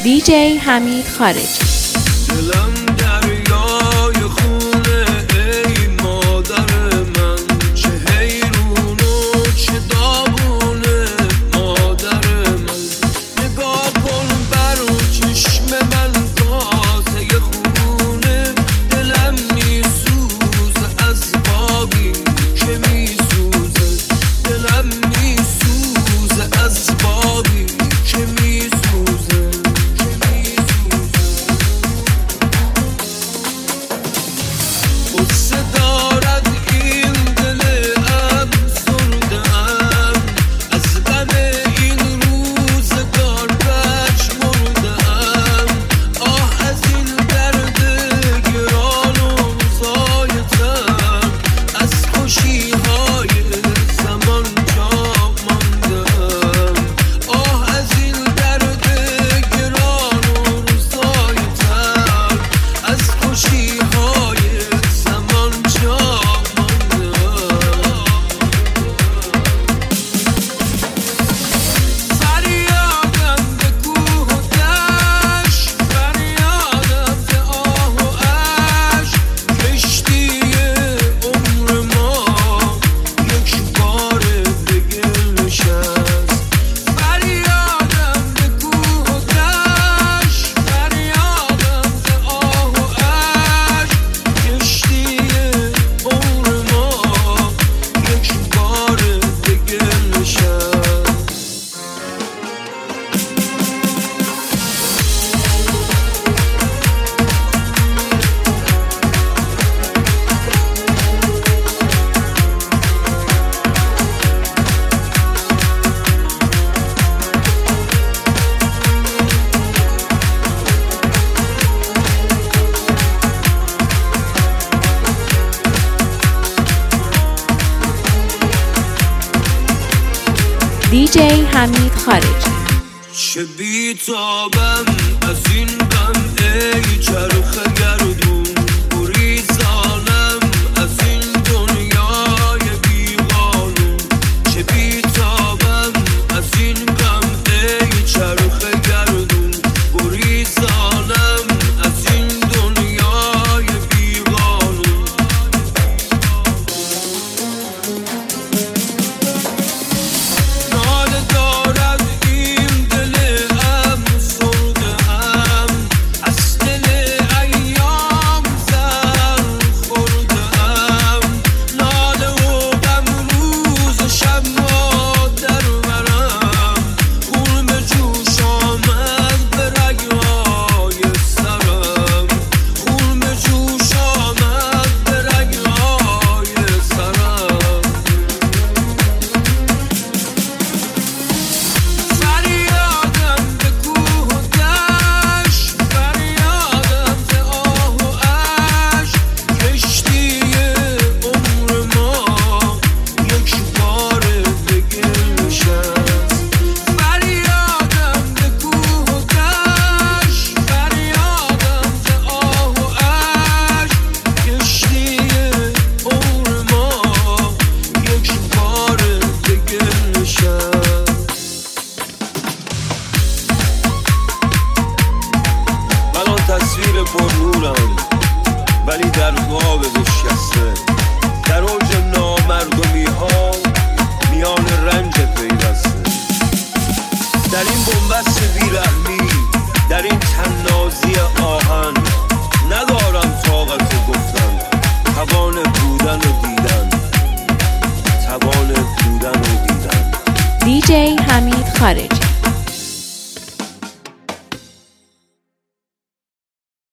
دی‌جی حمید خارجی. دی‌جی حمید خارجی. چه بی‌تابم از این غم ای چرخ گردون، گریزانم از این دنیای بی‌قانون. چه بی‌تابم از این غم ای چرخ گردون، گریزانم از این دنیای بی‌قانون. تصویر پر نورم ولی در خواب بشکسته، در اوج نامردمی ها میان رنج پیوسته. در این بنبست بیرحمی، در این تنازی آهن، ندارم طاقت گفتن، توان بودن و دیدن، توان بودن و دیدن. دی‌جی حمید خارجی.